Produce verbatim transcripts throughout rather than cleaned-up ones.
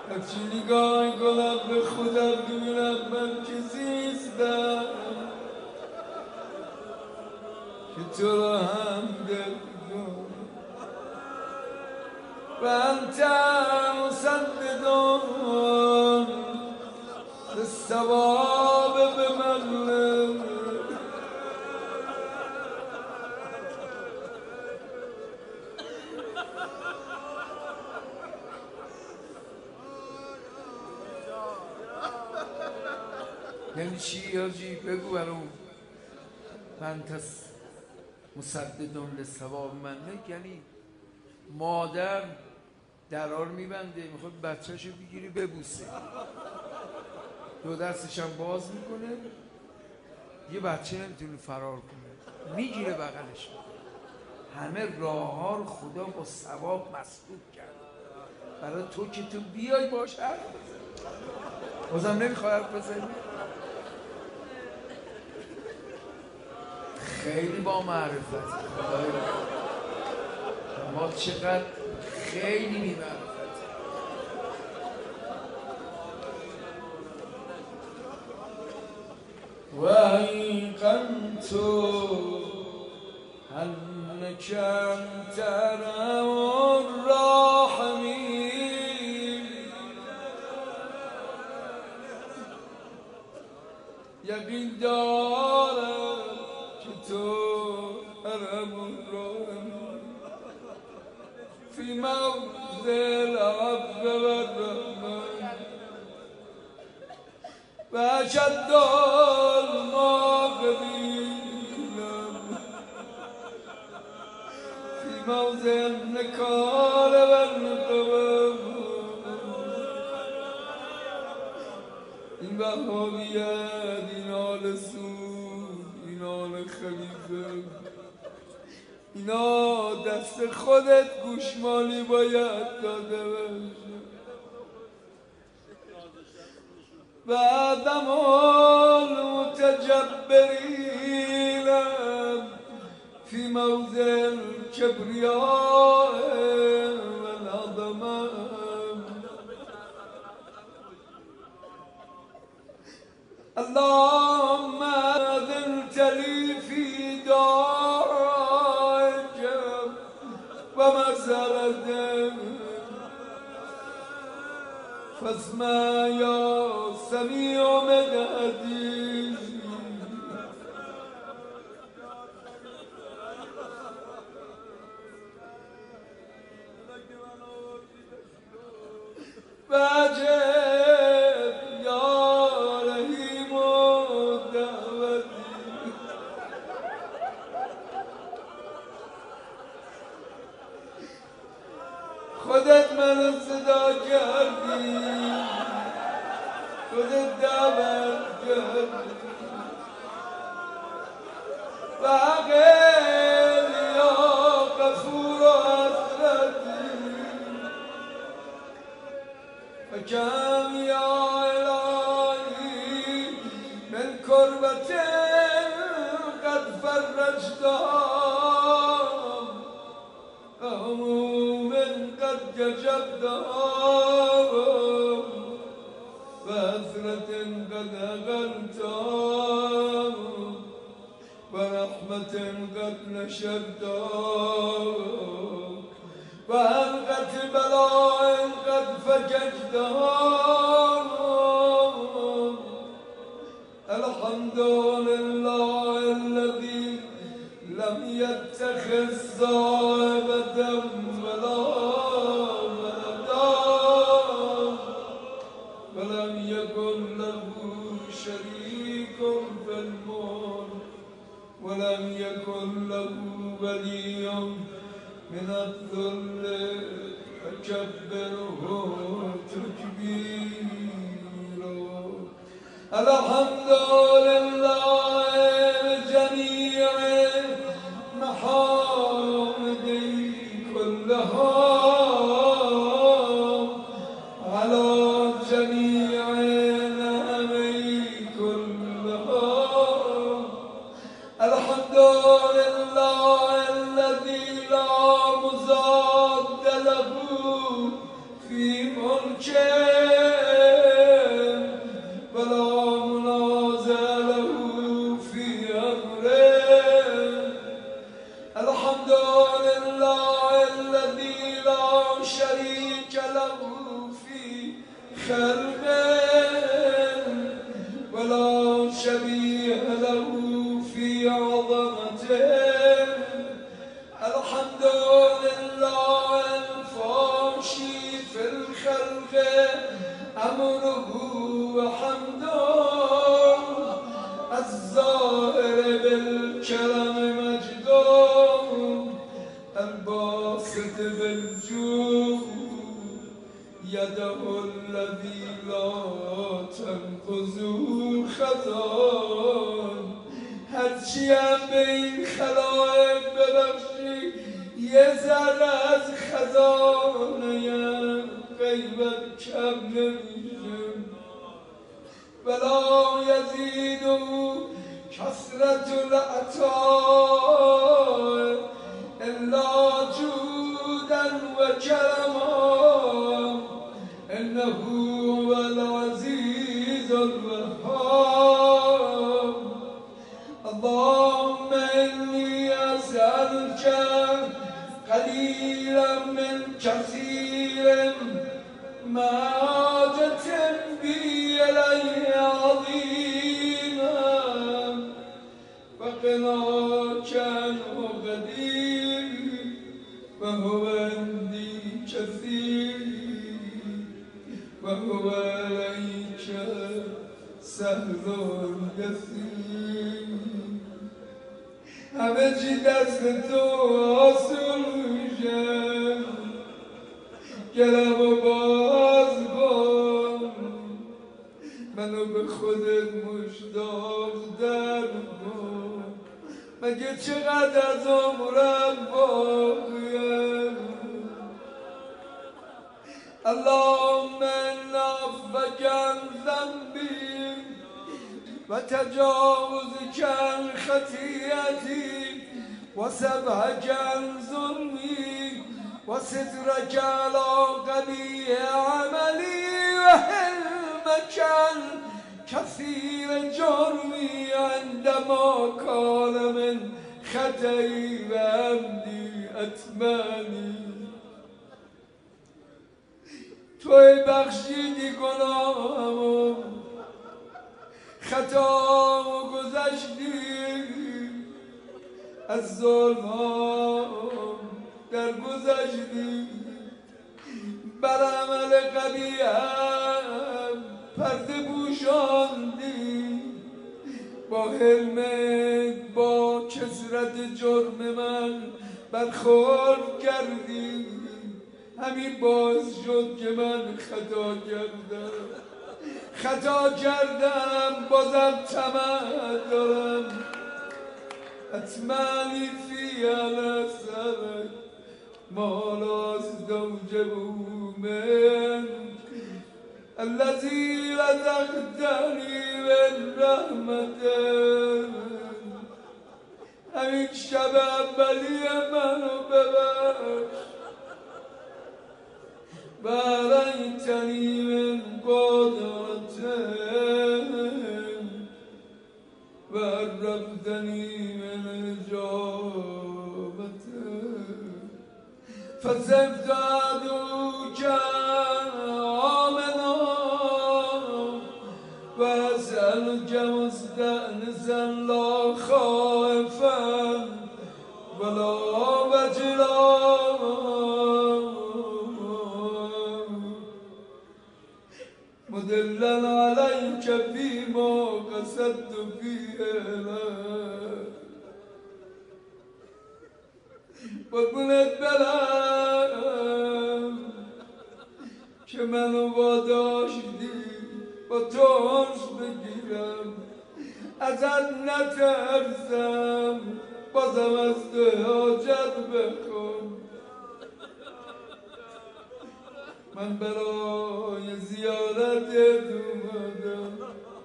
هرچی نگاه کنم به خودم ببینم من کسی نیستم که تو را هم دل کنم و انت مسددون للصواب بمن یعنی چی حاجی؟ بگو برام. انت مسددون للصواب من، یعنی مادر درار میبنده میخواد بچه‌شو بگیری ببوسه، دو دستش هم باز میکنه، یه بچه نمیتونه فرار کنه، میگیره بغلش. همه راه ها رو خدا با ثواب مسدود کرد برای تو که تو بیای باش حرف بزنی. بازم نمیخوای حرف بزنی؟ خیلی با معرفت خدای ما چقدر خیلی بی معرفت. و ایقنت انک انت ارحم الراحمین، یقین دارم که تو ارحم الراحمین فی موضع العفو والرحمن و اشد المعاقبین فی موضع النکال والنقم. این وهابیت، این آل سود، این آل خلیفه، اینا دست خودت گوشمالی باید داده بشه. و آدم المتجبرین فی موضع الکبریاء والعظمه. اللهم اذنت لي في دارك ومسرتك فاسمع يا سميع مدحتي. واجب يا رحيم دعوتي. خودت منو صدا کردی، خودت دعوت کردی و حقیل یا غفور و حسرتی و کم یا الهی من کربت قد فرجتها و هموم قد کشفتها و حسرت قد أغلتها و رحمت قد نشرتها و حلقت بلاء قد فككتها. الحمد لله الذي لم يتخذ صاحبة ولا ولدا ولم يكن له شريك في الملك ولم يكن له ولي من الذل فكبره تكبيرا. الحمد لله بجميع محامده كلها على جميع نعمه كلها. الحمد لله الذي لا مزاد له في ملكه شريك له في خلقه ولا شبيه له في عظمته الحمد لله الفاشي في الخلق أمره وحمده الظاهر بالكرم مجده الباسط بالجود يده الذي لا تنقض خزان هرچی هم به این خلائق ببخشی یه ذره از خزانه غیبت کم نمیشه ولا یزید کثرت العطاء الا جودا و کرما انه هو العزیز الوهاب اللهم إني أسألك قليلا من كثير ما حاجة بي إليه عظيما فقناك عنه قدير وهو عندي كثير وهو عليك سهل يسير همه چی دست تو آسون میشه گلمو باز کن منو به خودت مشتاق در کن مگه چقدر از عمرم باقیه اللهم ان عفوك عن ذنبي وتجاوزك عن خطيئتي وسبحك عن ظلمي وسترك على قبيح عملي وحلمك عن كثير جرمي عندما كان من خطئي وعمدي أتماني توی بخشیدی گناهمو خطامو گذشتی از ظلمام در گذشتی بر عمل قبیحم پرده پوشاندی با حلمت با کثرت جرم من برخورد کردی همین باعث شد که من خطا کردم خطا کردم بازم طمع دارم اتمنی فی علی سرک ما لا استوجبه من الذي رزقتني من رحمتك همین شب اولی منو ببخش برأيتني من قدرتك وعرفتني من إجابتك فزدت عدوك آمنا وأسألك مستأنسا لا خائفا ولا وجلا مدلا عليك فيما قصدت فيه لك قربونت برم که منو واداشتی با تو انس بگیرم ازت نترسم بازم از تو حاجت بکن من برای زیارتت اومدم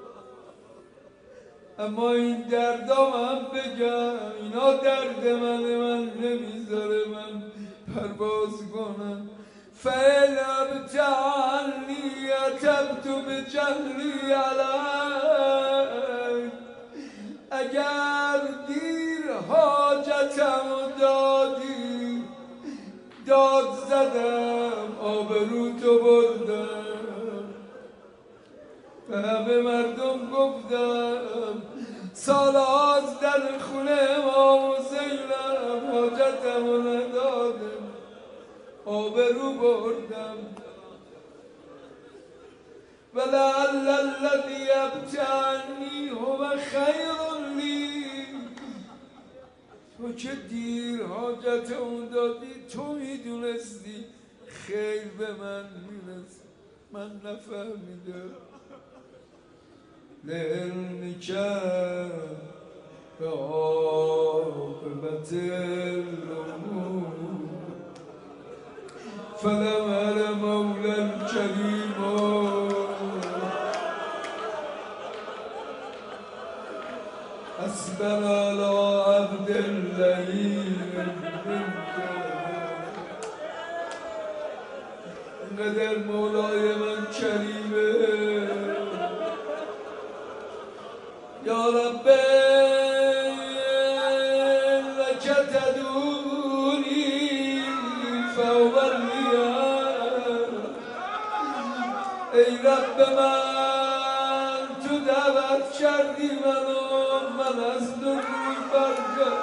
اما این دردام هم بگم اینا درد منه من نمیذاره من پرواز کنم فعل ابتعنی اتبت بجهلی علیک اگر دیر حاجتم دادی داد زدم آبرو تو بردم به همه مردم گفتم سالاز در خونه امام حسینم حاجتم رو ندادم آبرو بردم ولعل الذی ابتعنی هو خیر لی تو که دیر حاجت اون دادی تو میدونستی خیر به من میرسه من نفهمیدم لعلمک به عاقبت الامور فلم ار مولا کریما اصبر على عبد اللئیم اینقدر مولای من کریمه یا رب لک تدعونی فاولیم ای رب من تو دعوت کردی منو من از تو روی برگردم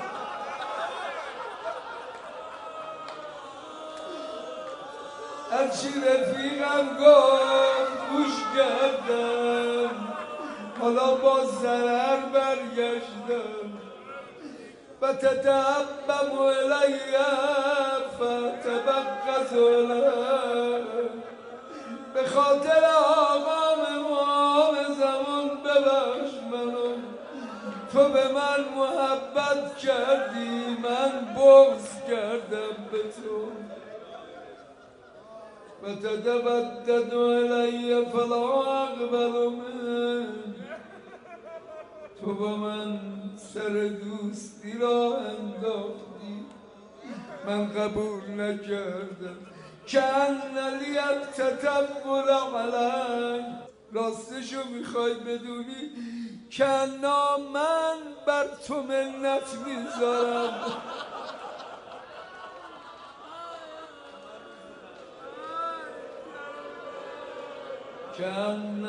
هرچی رفیقم گفت گوش کردم حالا با ضرر برگشتم و تتعبم الی فتبغض الی به خاطر آقام امام زمان ببخش منو تو به من محبت کردی من بغض کردم به تو و تتبدد الی فلا اقبل من تو با من سر دوستی را انداختی من قبول نکردم کأن لی التطور علی راستشو میخوای بدونی کأنا من بر تو منت میذارم کأن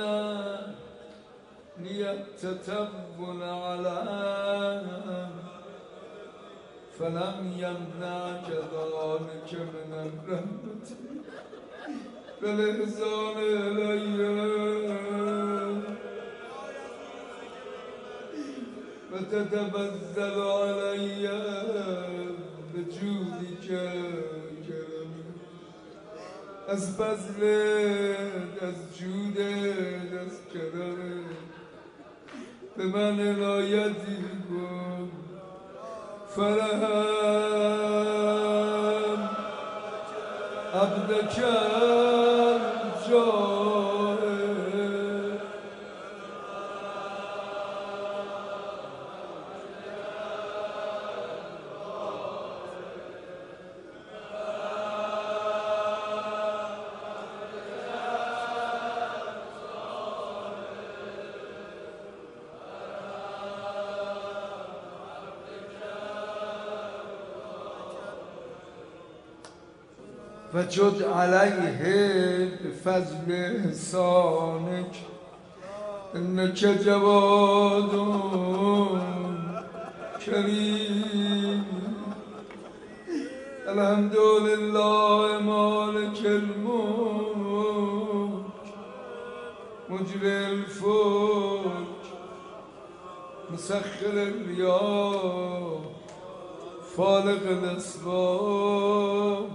لی التطور علی فلم یمنعک ذلک من الرحمة بالاحسان الی و تتبذل علی بجودک کرم از فضلت از جودت از کرمت به من عنایتی کن فرحم عبدک الجاهد و جد علیه بفضل احسانک انک جواد کریم الحمدلله مالک الملک مجری الفلک مسخر الریاح فالق الاسباب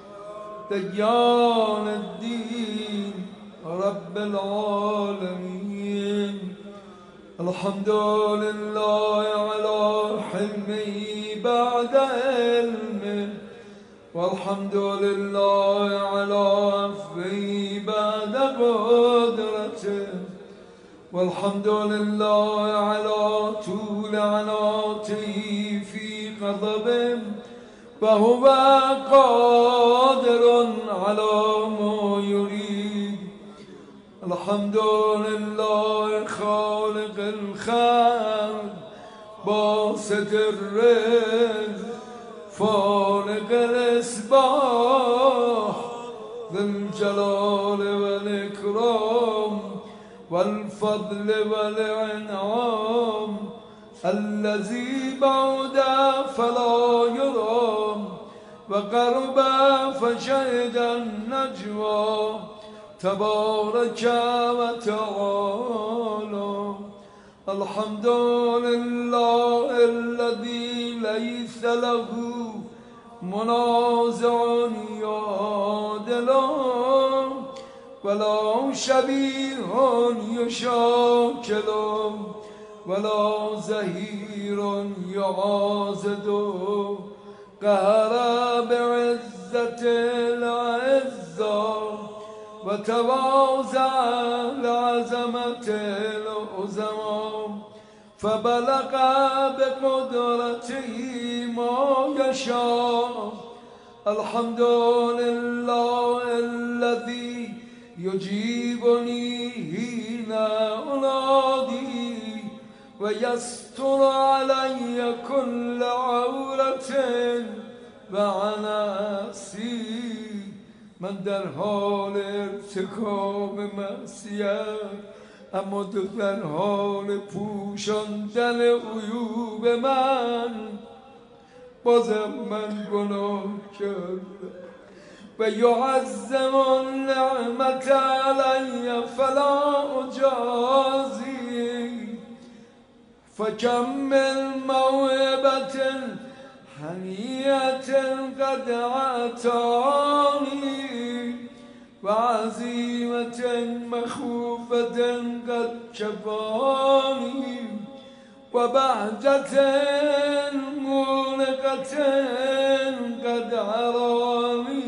دیان الدین رب العالمین الحمد لله على حلمه بعد علمه والحمد لله على عفوه بعد قدرته والحمد لله على طول عناته في غضبه وهو قادر على ما يريد الحمد لله خالق الخلق باسط الرزق فارق الإصباح ذي الجلال والإكرام والفضل والإنعام الذي بعد فلا يرام وقرب فشهد النجوى تبارك وتعالى. الحمد لله الذي ليس له منازع يعادل ولا شبيه يشاكل ولا زهير يعازد قهر بعزة العزة وتواضع لعظمة العظماء فبلغ بقدرته ما يشاء. الحمد لله الذي يجيبني حين أنادي ويستر علي كل عورة وعناسي. من در حال ارتکاب معصیت اما تو در حال پوشاندن عیوب من بازم من گناه کردم و یعظم النعمت علی فلا اجازی فکم من موهبة هنیة قد عطانی وعزيمة مخوفة قد شفاني وبهجة مونقة قد عراني